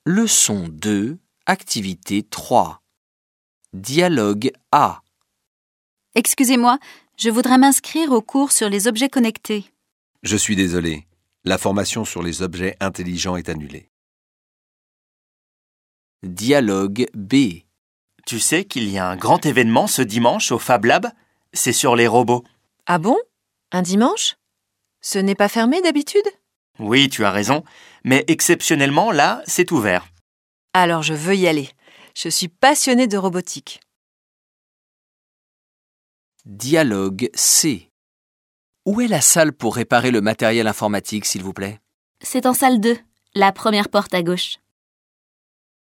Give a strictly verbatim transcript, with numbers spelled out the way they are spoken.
Leçon deux, activité trois. Dialogue A. Excusez-moi, je voudrais m'inscrire au cours sur les objets connectés. Je suis désolé. La formation sur les objets intelligents est annulée. Dialogue B. Tu sais qu'il y a un grand événement ce dimanche au Fab Lab? C'est sur les robots. Ah bon? Un dimanche? Ce n'est pas fermé d'habitude? Oui, tu as raison, mais exceptionnellement, là, c'est ouvert. Alors je veux y aller. Je suis passionnée de robotique. Dialogue C. Où est la salle pour réparer le matériel informatique, s'il vous plaît? C'est en salle deux, la première porte à gauche.